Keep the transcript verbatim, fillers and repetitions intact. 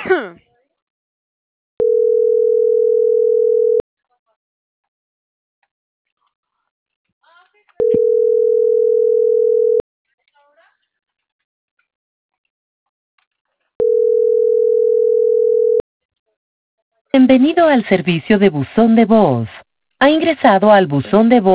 Bienvenido al servicio de buzón de voz. Ha ingresado al buzón de voz